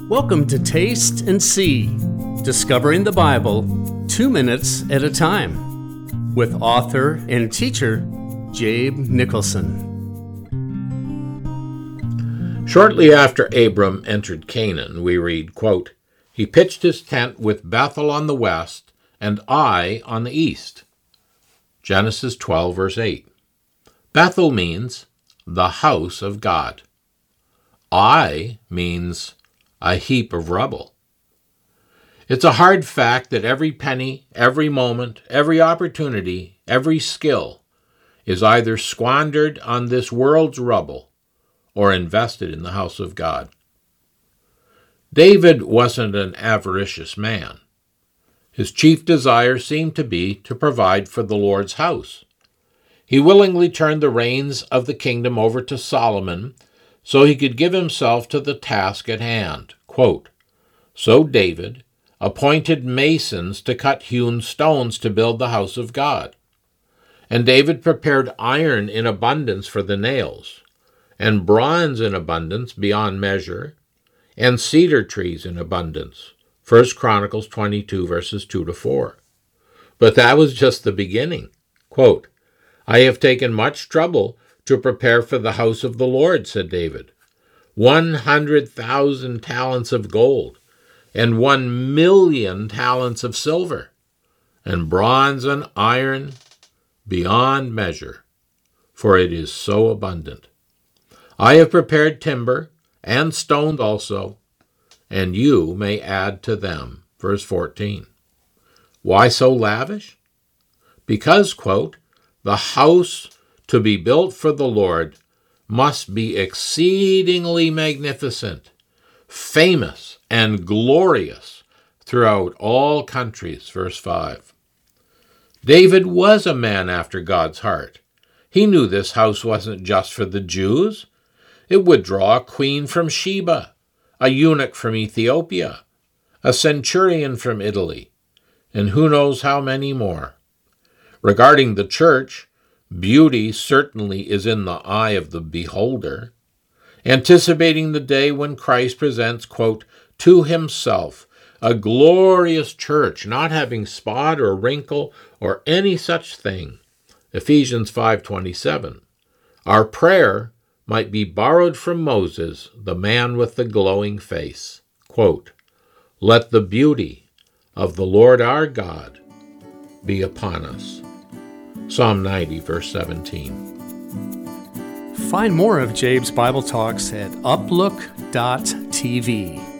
Welcome to Taste and See, discovering the Bible 2 minutes at a time, with author and teacher Jabe Nicholson. Shortly after Abram entered Canaan, we read, quote, "He pitched his tent with Bethel on the west and Ai on the east." Genesis 12, verse 8. Bethel means the house of God. Ai means a heap of rubble. It's a hard fact that every penny, every moment, every opportunity, every skill is either squandered on this world's rubble or invested in the house of God. David wasn't an avaricious man. His chief desire seemed to be to provide for the Lord's house. He willingly turned the reins of the kingdom over to Solomon so he could give himself to the task at hand. Quote, "So David appointed masons to cut hewn stones to build the house of God. And David prepared iron in abundance for the nails, and bronze in abundance beyond measure, and cedar trees in abundance." 1 Chronicles 22, verses 2-4. But that was just the beginning. Quote, "I have taken much trouble to prepare for the house of the Lord," said David. 100,000 talents of gold, and 1,000,000 talents of silver, and bronze and iron beyond measure, for it is so abundant. I have prepared timber and stones also, and you may add to them. Verse 14. Why so lavish? Because, quote, "the house to be built for the Lord must be exceedingly magnificent, famous, and glorious throughout all countries." Verse 5. David was a man after God's heart. He knew this house wasn't just for the Jews. It would draw a queen from Sheba, a eunuch from Ethiopia, a centurion from Italy, and who knows how many more. Regarding the church, beauty certainly is in the eye of the beholder, anticipating the day when Christ presents, quote, "to himself a glorious church, not having spot or wrinkle or any such thing." Ephesians 5:27. Our prayer might be borrowed from Moses, the man with the glowing face. Quote, "Let the beauty of the Lord our God be upon us." Psalm 90, verse 17. Find more of Jabe's Bible Talks at uplook.tv.